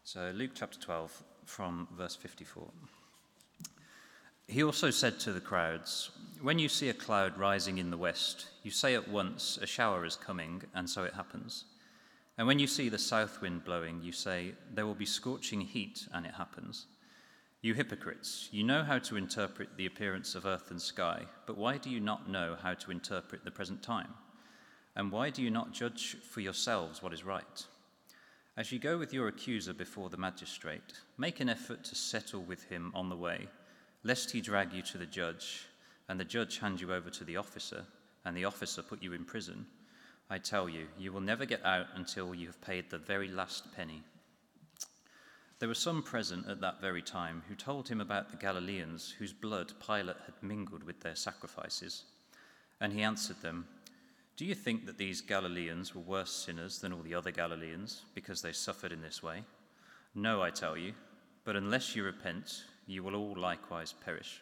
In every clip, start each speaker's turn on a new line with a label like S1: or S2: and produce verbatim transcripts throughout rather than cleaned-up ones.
S1: So Luke chapter twelve from verse fifty-four. He also said to the crowds, "When you see a cloud rising in the west, you say at once, 'A shower is coming,' and so it happens. And when you see the south wind blowing, you say, 'There will be scorching heat,' and it happens. You hypocrites, you know how to interpret the appearance of earth and sky, but why do you not know how to interpret the present time? And why do you not judge for yourselves what is right? As you go with your accuser before the magistrate, make an effort to settle with him on the way, lest he drag you to the judge, and the judge hand you over to the officer, and the officer put you in prison. I tell you, you will never get out until you have paid the very last penny." There were some present at that very time who told him about the Galileans whose blood Pilate had mingled with their sacrifices. And he answered them, "Do you think that these Galileans were worse sinners than all the other Galileans because they suffered in this way? No, I tell you, but unless you repent, you will all likewise perish.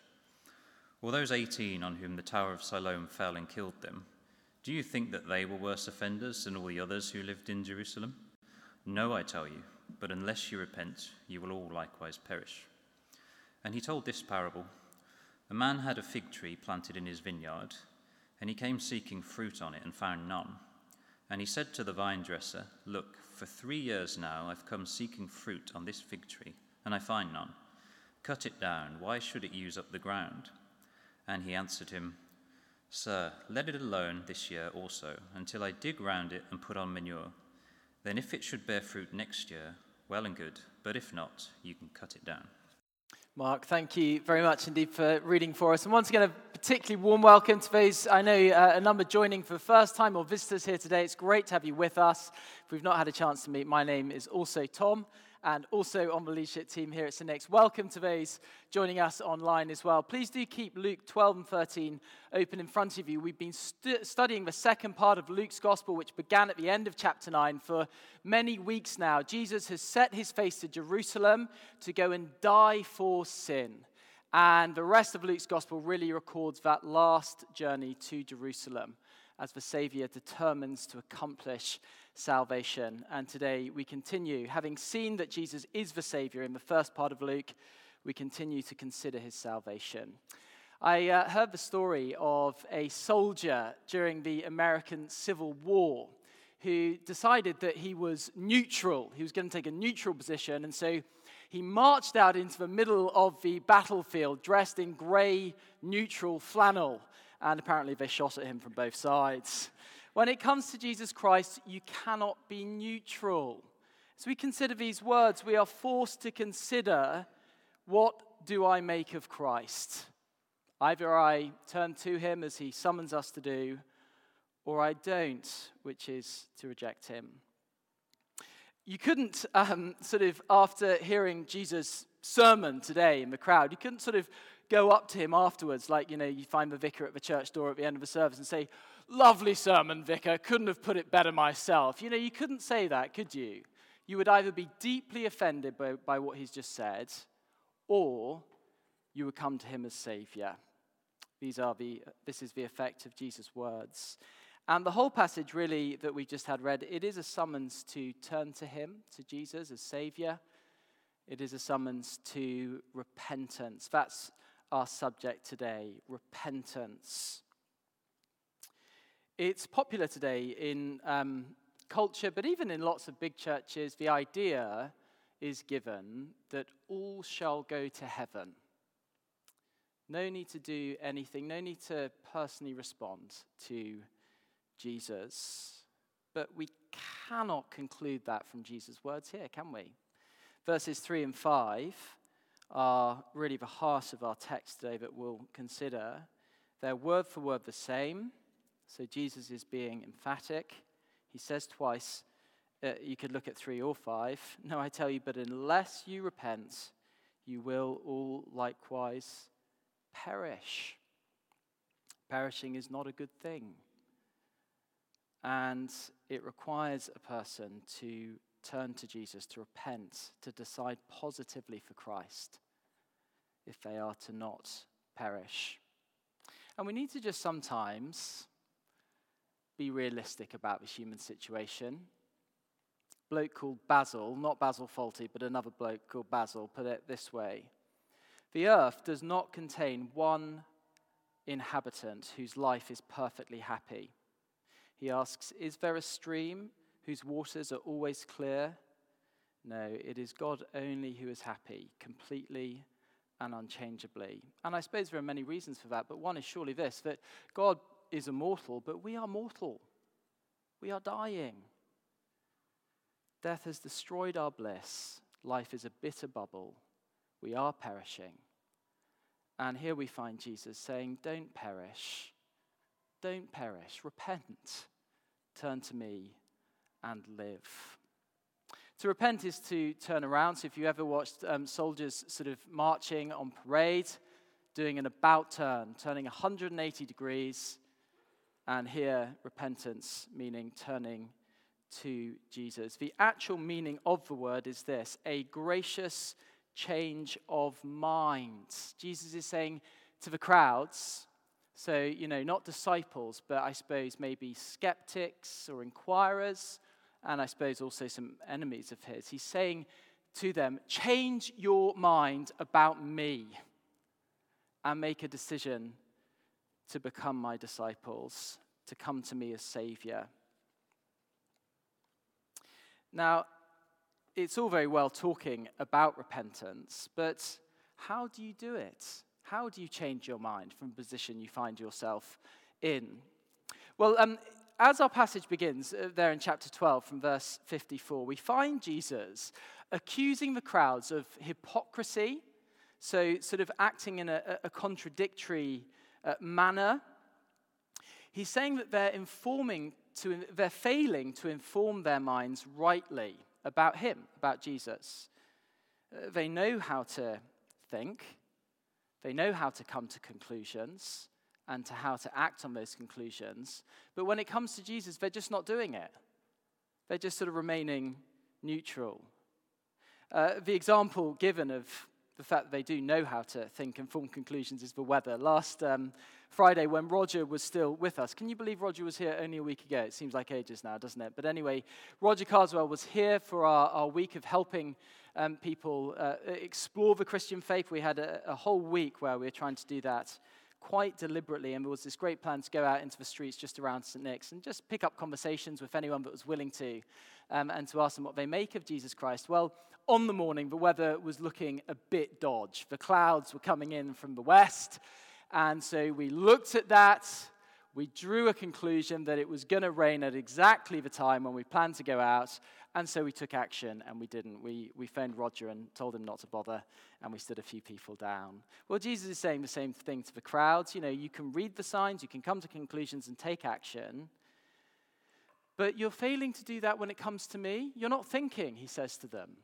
S1: Or those eighteen on whom the Tower of Siloam fell and killed them, do you think that they were worse offenders than all the others who lived in Jerusalem? No, I tell you, but unless you repent, you will all likewise perish." And he told this parable. A man had a fig tree planted in his vineyard, and he came seeking fruit on it and found none. And he said to the vine dresser, "Look, for three years now I've come seeking fruit on this fig tree, and I find none. Cut it down. Why should it use up the ground?" And he answered him, "Sir, let it alone this year also, until I dig round it and put on manure. Then if it should bear fruit next year, well and good, but if not, you can cut it down."
S2: Mark, thank you very much indeed for reading for us. And once again, a particularly warm welcome to those, I know uh, a number joining for the first time or visitors here today. It's great to have you with us. If we've not had a chance to meet, my name is also Tom, and also on the leadership team here at Saint Nick's. Welcome to those joining us online as well. Please do keep Luke twelve and thirteen open in front of you. We've been stu- studying the second part of Luke's gospel, which began at the end of chapter nine for many weeks now. Jesus has set his face to Jerusalem to go and die for sin. And the rest of Luke's gospel really records that last journey to Jerusalem as the Saviour determines to accomplish salvation. And today we continue, having seen that Jesus is the Saviour in the first part of Luke, we continue to consider his salvation. I uh, heard the story of a soldier during the American Civil War who decided that he was neutral. He was going to take a neutral position, and so he marched out into the middle of the battlefield dressed in grey neutral flannel, and apparently they shot at him from both sides. When it comes to Jesus Christ, you cannot be neutral. As we consider these words, we are forced to consider, what do I make of Christ? Either I turn to him as he summons us to do, or I don't, which is to reject him. You couldn't um, sort of, after hearing Jesus' sermon today in the crowd, you couldn't sort of go up to him afterwards, like, you know, you find the vicar at the church door at the end of the service and say, "Lovely sermon, vicar, couldn't have put it better myself." You know, you couldn't say that, could you? You would either be deeply offended by, by what he's just said, or you would come to him as Saviour. These are the, this is the effect of Jesus' words. And the whole passage really that we just had read, it is a summons to turn to him, to Jesus as Saviour. It is a summons to repentance. That's our subject today, repentance. It's popular today in um, culture, but even in lots of big churches, the idea is given that all shall go to heaven. No need to do anything, no need to personally respond to Jesus. But we cannot conclude that from Jesus' words here, can we? Verses three and five are really the heart of our text today that we'll consider. They're word for word the same. So Jesus is being emphatic. He says twice, uh, you could look at three or five. "No, I tell you, but unless you repent, you will all likewise perish." Perishing is not a good thing. And it requires a person to turn to Jesus, to repent, to decide positively for Christ if they are to not perish. And we need to just sometimes be realistic about the human situation. bloke called Basil, not Basil Fawlty, but another bloke called Basil, put it this way. The earth does not contain one inhabitant whose life is perfectly happy. He asks, is there a stream whose waters are always clear? No, it is God only who is happy, completely and unchangeably. And I suppose there are many reasons for that, but one is surely this, that God is immortal, but we are mortal. We are dying. Death has destroyed our bliss. Life is a bitter bubble. We are perishing. And here we find Jesus saying, don't perish. Don't perish. Repent. Turn to me and live. To repent is to turn around. So if you ever watched um, soldiers sort of marching on parade, doing an about turn, turning one hundred eighty degrees, and here repentance, meaning turning to Jesus. The actual meaning of the word is this, a gracious change of mind. Jesus is saying to the crowds, so, you know, not disciples, but I suppose maybe skeptics or inquirers, and I suppose also some enemies of his. He's saying to them, change your mind about me and make a decision to become my disciples, to come to me as Savior. Now, it's all very well talking about repentance, but how do you do it? How do you change your mind from the position you find yourself in? Well, um, as our passage begins uh, there in chapter twelve from verse fifty-four, we find Jesus accusing the crowds of hypocrisy, so sort of acting in a, a contradictory uh, manner. He's saying that they're informing to, they're failing to inform their minds rightly about him, about Jesus. Uh, they know how to think, they know how to come to conclusions, and to how to act on those conclusions. But when it comes to Jesus, they're just not doing it. They're just sort of remaining neutral. Uh, the example given of the fact that they do know how to think and form conclusions is the weather. Last um, Friday, when Roger was still with us, can you believe Roger was here only a week ago? It seems like ages now, doesn't it? But anyway, Roger Carswell was here for our, our week of helping um, people uh, explore the Christian faith. We had a, a whole week where we were trying to do that quite deliberately, and there was this great plan to go out into the streets just around Saint Nick's and just pick up conversations with anyone that was willing to, um, and to ask them what they make of Jesus Christ. Well, on the morning, the weather was looking a bit dodge. The clouds were coming in from the west, and so we looked at that. We drew a conclusion that it was going to rain at exactly the time when we planned to go out, and so we took action, and we didn't. We we phoned Roger and told him not to bother, and we stood a few people down. Well, Jesus is saying the same thing to the crowds. You know, you can read the signs, you can come to conclusions and take action, but you're failing to do that when it comes to me. You're not thinking, he says to them.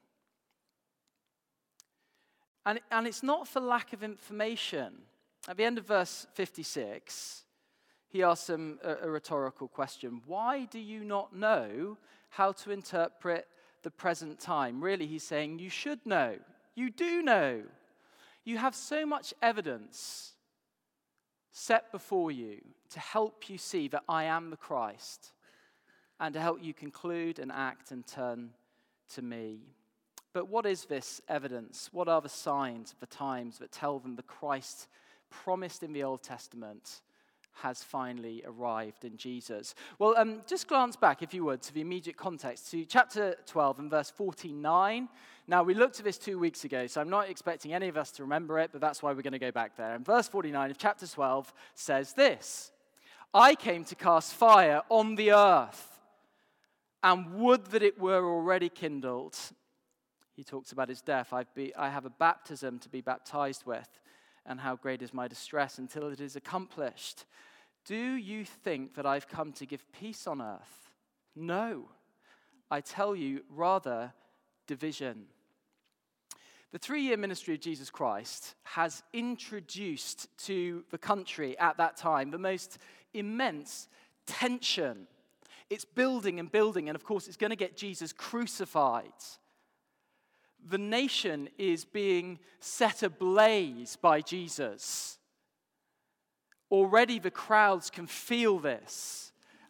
S2: And, and it's not for lack of information. At the end of verse fifty-six, he asks them a, a rhetorical question. Why do you not know how to interpret the present time? Really, he's saying, you should know. You do know. You have so much evidence set before you to help you see that I am the Christ and to help you conclude and act and turn to me. But what is this evidence? What are the signs of the times that tell them the Christ promised in the Old Testament has finally arrived in Jesus? Well, um, just glance back, if you would, to the immediate context, to chapter twelve and verse forty-nine. Now, we looked at this two weeks ago, so I'm not expecting any of us to remember it, but that's why we're going to go back there. And verse forty-nine of chapter twelve says this, I came to cast fire on the earth, and would that it were already kindled. He talks about his death. I've be, I have a baptism to be baptized with, and how great is my distress until it is accomplished. Do you think that I've come to give peace on earth? No. I tell you, rather, division. The three-year ministry of Jesus Christ has introduced to the country at that time the most immense tension. It's building and building, and of course it's going to get Jesus crucified. The nation is being set ablaze by Jesus. Already the crowds can feel this.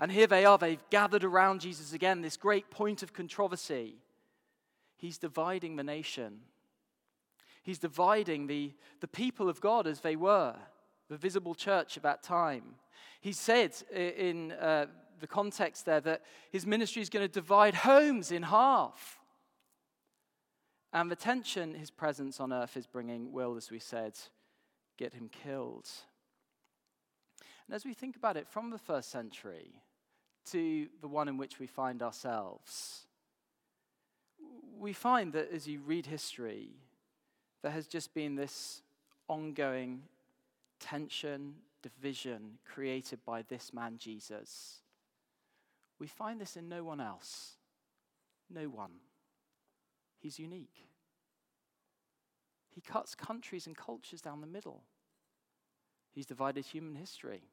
S2: And here they are, they've gathered around Jesus again, this great point of controversy. He's dividing the nation. He's dividing the, the people of God as they were, the visible church at that time. He said in uh, the context there that his ministry is going to divide homes in half. And the tension his presence on earth is bringing will, as we said, get him killed. And as we think about it from the first century to the one in which we find ourselves, we find that as you read history, there has just been this ongoing tension, division created by this man Jesus. We find this in no one else. No one. He's unique. He cuts countries and cultures down the middle. He's divided human history.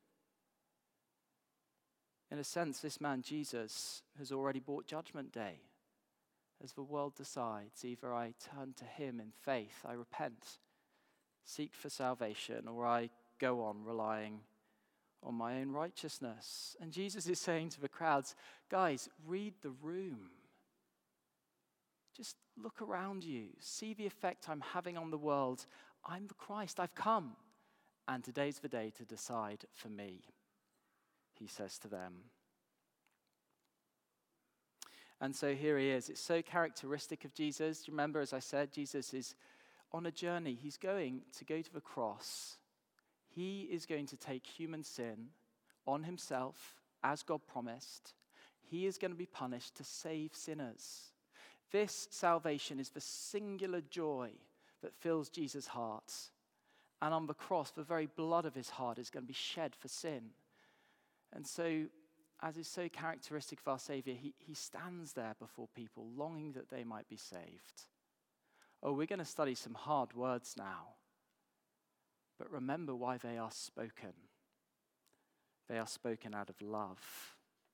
S2: In a sense, this man Jesus has already brought Judgment Day. As the world decides, either I turn to him in faith, I repent, seek for salvation, or I go on relying on my own righteousness. And Jesus is saying to the crowds, guys, read the room. Just look around you. See the effect I'm having on the world. I'm the Christ. I've come. And today's the day to decide for me, he says to them. And so here he is. It's so characteristic of Jesus. Do you remember, as I said, Jesus is on a journey. He's going to go to the cross. He is going to take human sin on himself, as God promised. He is going to be punished to save sinners. This salvation is the singular joy that fills Jesus' heart. And on the cross, the very blood of his heart is going to be shed for sin. And so, as is so characteristic of our Savior, he, he stands there before people, longing that they might be saved. Oh, we're going to study some hard words now. But remember why they are spoken. They are spoken out of love.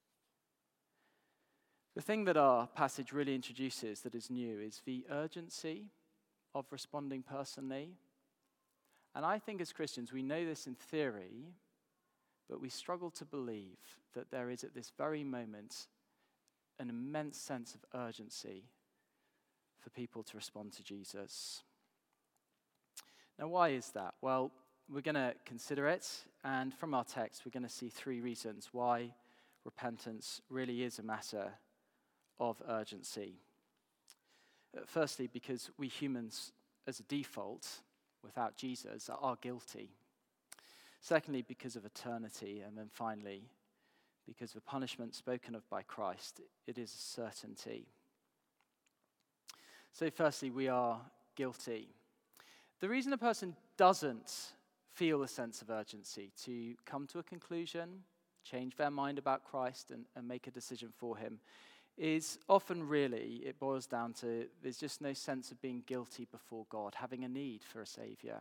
S2: The thing that our passage really introduces that is new is the urgency of responding personally. And I think as Christians, we know this in theory, but we struggle to believe that there is at this very moment an immense sense of urgency for people to respond to Jesus. Now, why is that? Well, we're going to consider it, and from our text, we're going to see three reasons why repentance really is a matter of urgency. Firstly, because we humans, as a default, without Jesus, are guilty. Secondly, because of eternity. And then finally, because of the punishment spoken of by Christ, it is a certainty. So firstly, we are guilty. The reason a person doesn't feel a sense of urgency to come to a conclusion, change their mind about Christ and, and make a decision for him is often really, it boils down to, there's just no sense of being guilty before God, having a need for a Savior.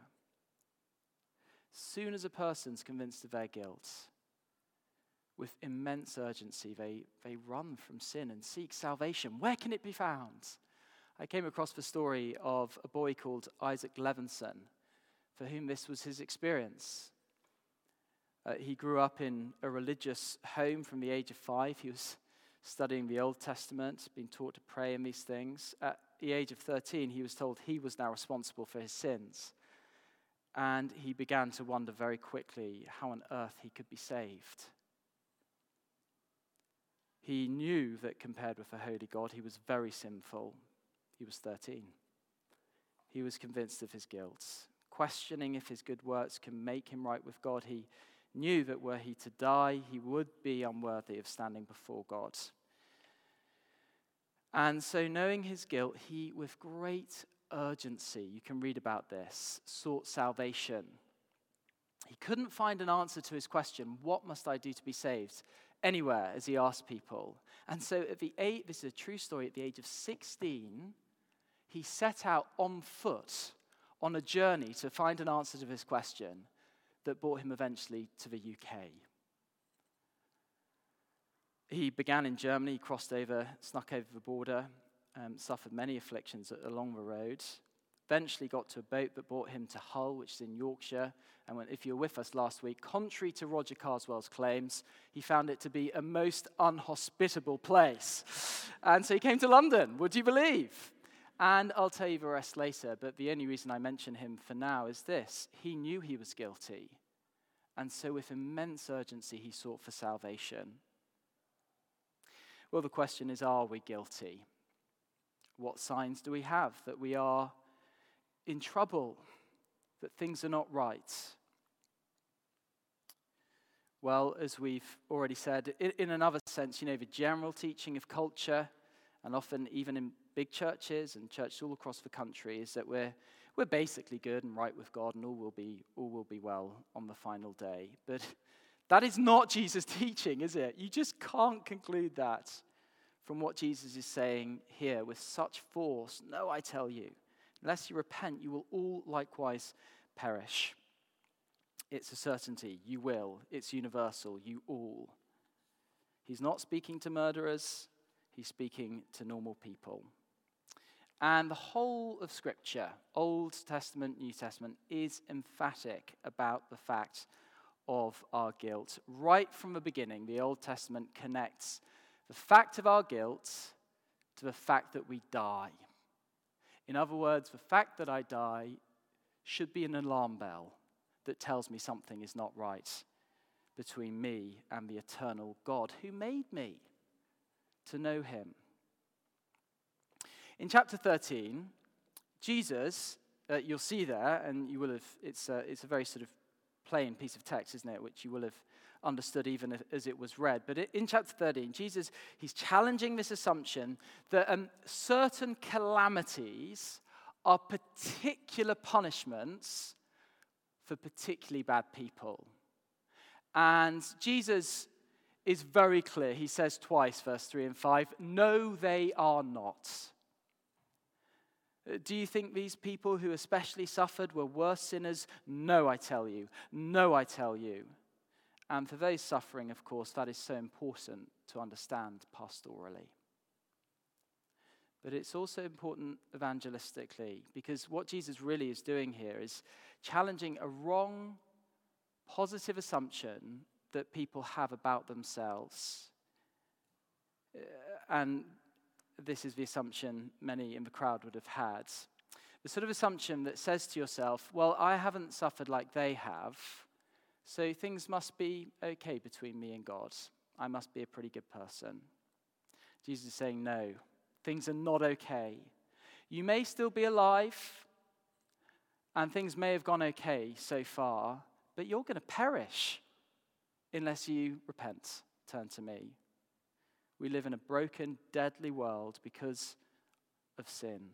S2: Soon as a person's convinced of their guilt, with immense urgency, they, they run from sin and seek salvation. Where can it be found? I came across the story of a boy called Isaac Levinson, for whom this was his experience. Uh, he grew up in a religious home from the age of five. He was studying the Old Testament, being taught to pray and these things. At the age of thirteen, he was told he was now responsible for his sins. And he began to wonder very quickly how on earth he could be saved. He knew that compared with a holy God, he was very sinful. He was thirteen. He was convinced of his guilt, questioning if his good works can make him right with God. He knew that were he to die, he would be unworthy of standing before God. And so knowing his guilt, he, with great urgency, you can read about this, sought salvation. He couldn't find an answer to his question, what must I do to be saved, anywhere, as he asked people. And so at the age, this is a true story, at the age of sixteen, he set out on foot on a journey to find an answer to this question that brought him eventually to the U K. He began in Germany, crossed over, snuck over the border, um, suffered many afflictions along the road, Eventually got to a boat that brought him to Hull, which is in Yorkshire. And when, if you were with us last week, contrary to Roger Carswell's claims, he found it to be a most unhospitable place. And so he came to London, would you believe? And I'll tell you the rest later, but the only reason I mention him for now is this. He knew he was guilty, and so with immense urgency he sought for salvation. Well, the question is, are we guilty? What signs do we have that we are in trouble, that things are not right? Well, as we've already said, in another sense, you know, the general teaching of culture, and often even in big churches and churches all across the country, is that we're we're basically good and right with God, and all will be all will be well on the final day. But that is not Jesus' teaching, is it? You just can't conclude that from what Jesus is saying here with such force. No, I tell you, unless you repent, you will all likewise perish. It's a certainty. You will. It's universal. You all. He's not speaking to murderers. He's speaking to normal people. And the whole of Scripture, Old Testament, New Testament, is emphatic about the fact of our guilt. Right from the beginning, the Old Testament connects the fact of our guilt to the fact that we die. In other words, the fact that I die should be an alarm bell that tells me something is not right between me and the eternal God who made me to know him. In chapter thirteen, Jesus, uh, you'll see there, and you will have, it's a, it's a very sort of plain piece of text, isn't it, which you will have understood even as it was read. But in chapter thirteen, Jesus, he's challenging this assumption that um, certain calamities are particular punishments for particularly bad people. And Jesus is very clear. He says twice, verse three and five, no, they are not. Do you think these people who especially suffered were worse sinners? No, I tell you. No, I tell you. And for those suffering, of course, that is so important to understand pastorally. But it's also important evangelistically, because what Jesus really is doing here is challenging a wrong, positive assumption that people have about themselves. And this is the assumption many in the crowd would have had. The sort of assumption that says to yourself, well, I haven't suffered like they have, so things must be okay between me and God. I must be a pretty good person. Jesus is saying, no, things are not okay. You may still be alive, and things may have gone okay so far, but you're going to perish unless you repent, turn to me. We live in a broken, deadly world because of sin.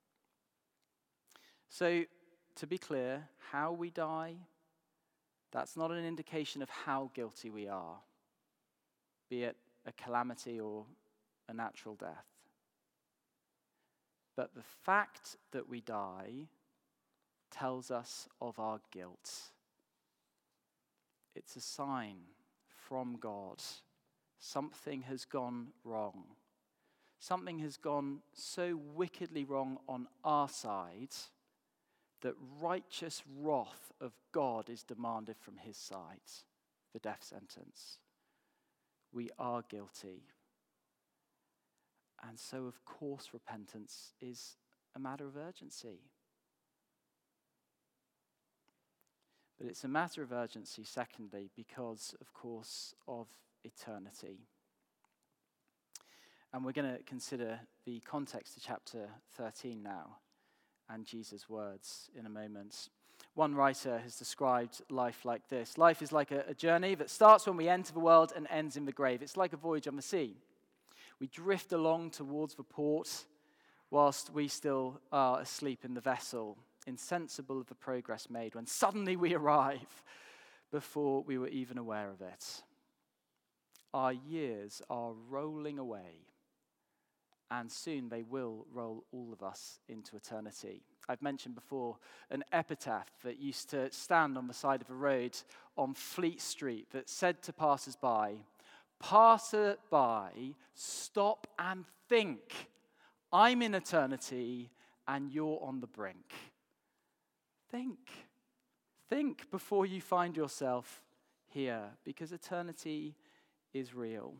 S2: So, to be clear, how we die, that's not an indication of how guilty we are, be it a calamity or a natural death. But the fact that we die tells us of our guilt. It's a sign from God. Something has gone wrong. Something has gone so wickedly wrong on our side that righteous wrath of God is demanded from his side, the death sentence. We are guilty. And so, of course, repentance is a matter of urgency. But it's a matter of urgency, secondly, because, of course, of eternity. And we're going to consider the context of chapter thirteen now and Jesus' words in a moment. One writer has described life like this. Life is like a, a journey that starts when we enter the world and ends in the grave. It's like a voyage on the sea. We drift along towards the port whilst we still are asleep in the vessel, insensible of the progress made, when suddenly we arrive before we were even aware of it. Our years are rolling away, and soon they will roll all of us into eternity. I've mentioned before an epitaph that used to stand on the side of a road on Fleet Street that said to passers-by, "Passer-by, stop and think. I'm in eternity and you're on the brink." think. Think before you find yourself here, because eternity is real.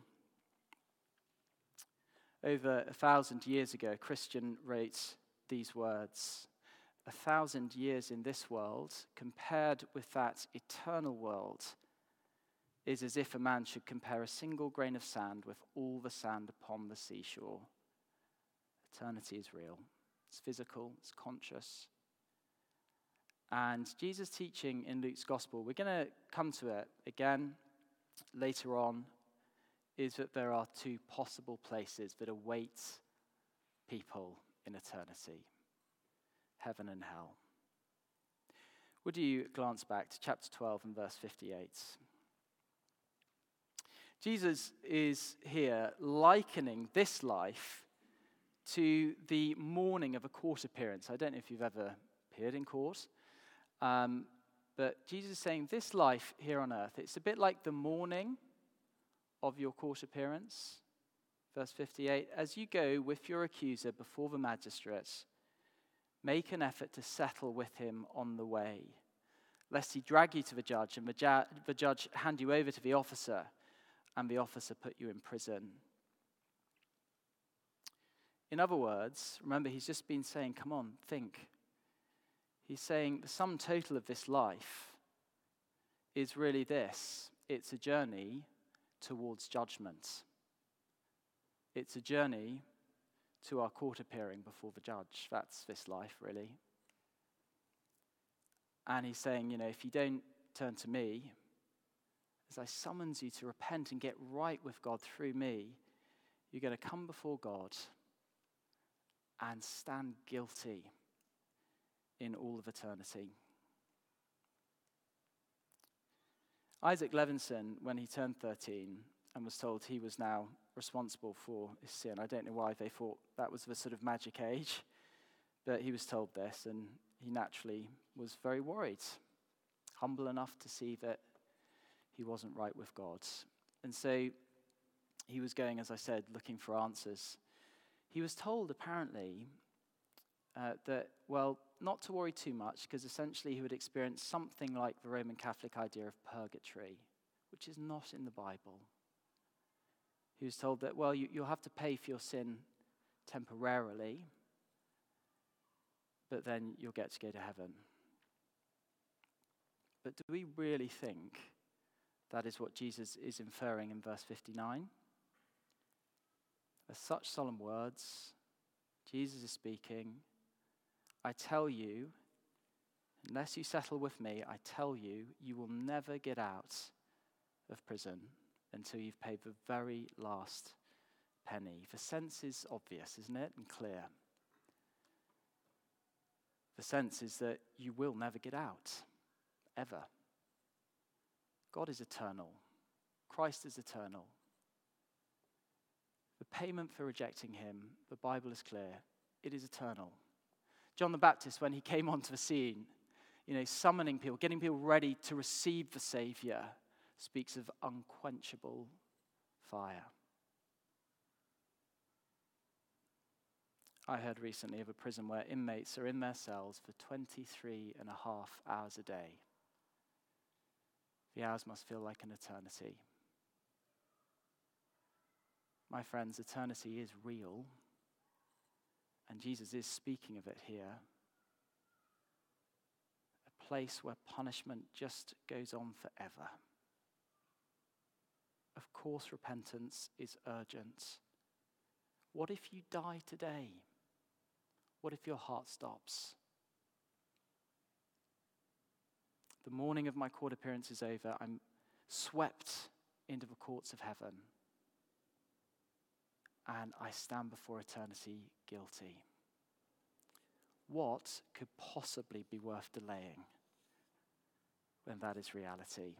S2: Over a thousand years ago, a Christian wrote these words: a thousand years in this world, compared with that eternal world, is as if a man should compare a single grain of sand with all the sand upon the seashore. Eternity is real. It's physical, it's conscious. And Jesus' teaching in Luke's gospel, we're going to come to it again later on, is that there are two possible places that await people in eternity: heaven and hell. Would you glance back to chapter twelve and verse fifty-eight? Jesus is here likening this life to the morning of a court appearance. I don't know if you've ever appeared in court, um, but Jesus is saying this life here on earth, it's a bit like the morning of your court appearance. Verse fifty-eight, as you go with your accuser before the magistrates, make an effort to settle with him on the way, lest he drag you to the judge and the, ju- the judge hand you over to the officer and the officer put you in prison. In other words, remember, he's just been saying, come on, think. He's saying the sum total of this life is really this. It's a journey towards judgment. It's a journey to our court appearing before the judge. That's this life, really. And he's saying, you know, if you don't turn to me, as I summons you to repent and get right with God through me, you're going to come before God and stand guilty in all of eternity. Isaac Levinson, when he turned thirteen and was told he was now responsible for his sin, I don't know why they thought that was the sort of magic age, but he was told this, and he naturally was very worried, humble enough to see that he wasn't right with God. And so he was going, as I said, looking for answers. He was told, apparently, uh, that, well, not to worry too much, because essentially he would experience something like the Roman Catholic idea of purgatory, which is not in the Bible. He was told that, well, you, you'll have to pay for your sin temporarily, but then you'll get to go to heaven. But do we really think that is what Jesus is inferring in verse fifty-nine? With such solemn words, Jesus is speaking, I tell you, unless you settle with me, I tell you, you will never get out of prison until you've paid the very last penny. The sense is obvious, isn't it? And clear. The sense is that you will never get out, ever. God is eternal. Christ is eternal. The payment for rejecting him, the Bible is clear, it is eternal. John the Baptist, when he came onto the scene, you know, summoning people, getting people ready to receive the Savior, speaks of unquenchable fire. I heard recently of a prison where inmates are in their cells for twenty-three and a half hours a day. The hours must feel like an eternity. My friends, eternity is real, and Jesus is speaking of it here. A place where punishment just goes on forever. Of course, repentance is urgent. What if you die today? What if your heart stops? The morning of my court appearance is over. I'm swept into the courts of heaven. And I stand before eternity guilty. What could possibly be worth delaying when that is reality?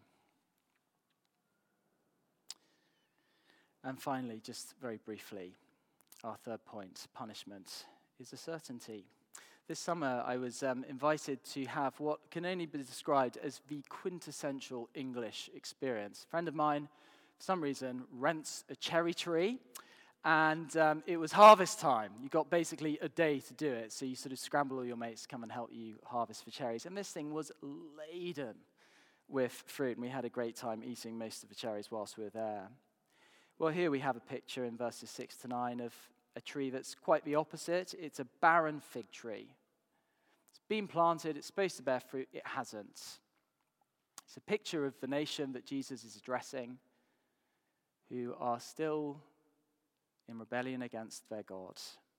S2: And finally, just very briefly, our third point, punishment, is a certainty. This summer, I was um, invited to have what can only be described as the quintessential English experience. A friend of mine, for some reason, rents a cherry tree And um, it was harvest time. You got basically a day to do it. So you sort of scramble all your mates to come and help you harvest for cherries. And this thing was laden with fruit. And we had a great time eating most of the cherries whilst we were there. Well, here we have a picture in verses six to nine of a tree that's quite the opposite. It's a barren fig tree. It's been planted. It's supposed to bear fruit. It hasn't. It's a picture of the nation that Jesus is addressing, who are still in rebellion against their God.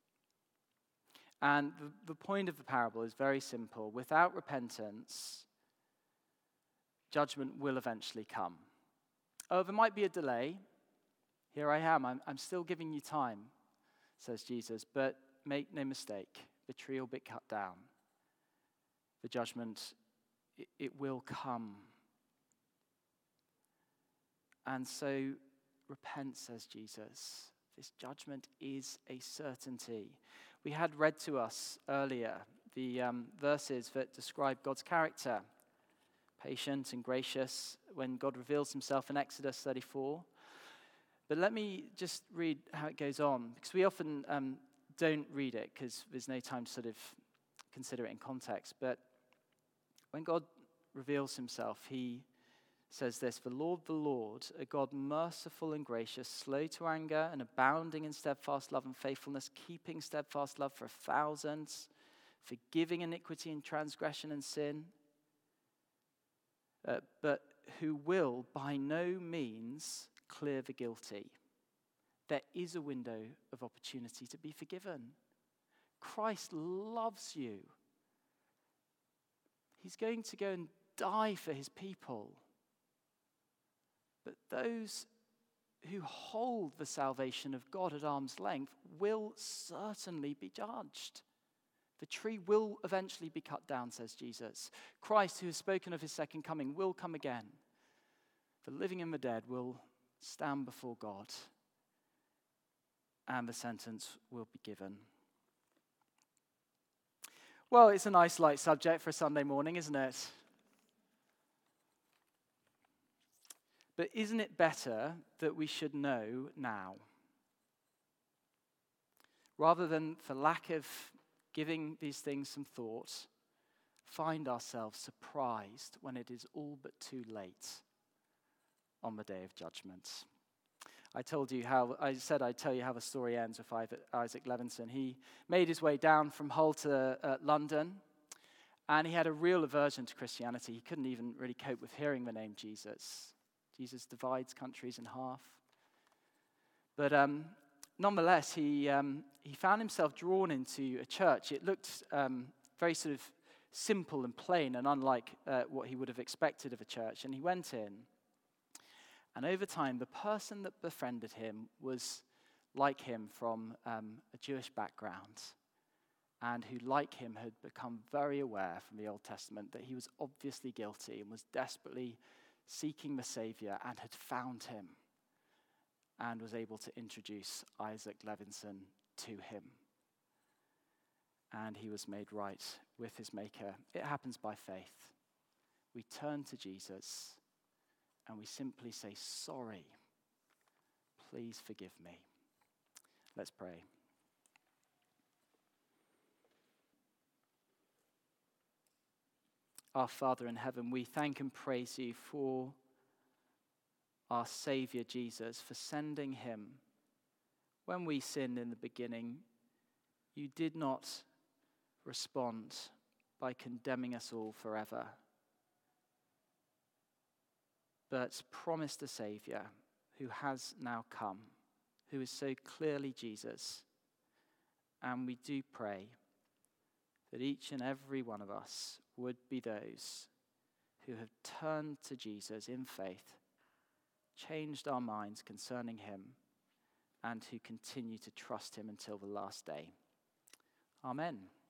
S2: And the, the point of the parable is very simple. Without repentance, judgment will eventually come. Oh, there might be a delay. Here I am. I'm, I'm still giving you time, says Jesus. But make no mistake, the tree will be cut down. The judgment, it, it will come. And so, repent, says Jesus. This judgment is a certainty. We had read to us earlier the um, verses that describe God's character, patient and gracious, when God reveals himself in Exodus thirty-four. But let me just read how it goes on, because we often um, don't read it because there's no time to sort of consider it in context. But when God reveals himself, he says this: "The Lord, the Lord, a God merciful and gracious, slow to anger and abounding in steadfast love and faithfulness, keeping steadfast love for thousands, forgiving iniquity and transgression and sin, uh, but who will by no means clear the guilty." There is a window of opportunity to be forgiven. Christ loves you. He's going to go and die for his people. But those who hold the salvation of God at arm's length will certainly be judged. The tree will eventually be cut down, says Jesus. Christ, who has spoken of his second coming, will come again. The living and the dead will stand before God, and the sentence will be given. Well, it's a nice light subject for a Sunday morning, isn't it? But isn't it better that we should know now? Rather than, for lack of giving these things some thought, find ourselves surprised when it is all but too late on the day of judgment. I told you how, I said I'd tell you how the story ends with Isaac Levinson. He made his way down from Hull to uh, London, and he had a real aversion to Christianity. He couldn't even really cope with hearing the name Jesus. Jesus divides countries in half. But um, nonetheless, he um, he found himself drawn into a church. It looked um, very sort of simple and plain and unlike uh, what he would have expected of a church. And he went in. And over time, the person that befriended him was like him from um, a Jewish background, and who, like him, had become very aware from the Old Testament that he was obviously guilty and was desperately seeking the Savior, and had found him and was able to introduce Isaac Levinson to him. And he was made right with his Maker. It happens by faith. We turn to Jesus and we simply say, "Sorry, please forgive me." Let's pray. Our Father in heaven, we thank and praise you for our Savior Jesus, for sending him. When we sinned in the beginning, you did not respond by condemning us all forever, but promised a Savior who has now come, who is so clearly Jesus. And we do pray that each and every one of us would be those who have turned to Jesus in faith, changed our minds concerning him, and who continue to trust him until the last day. Amen.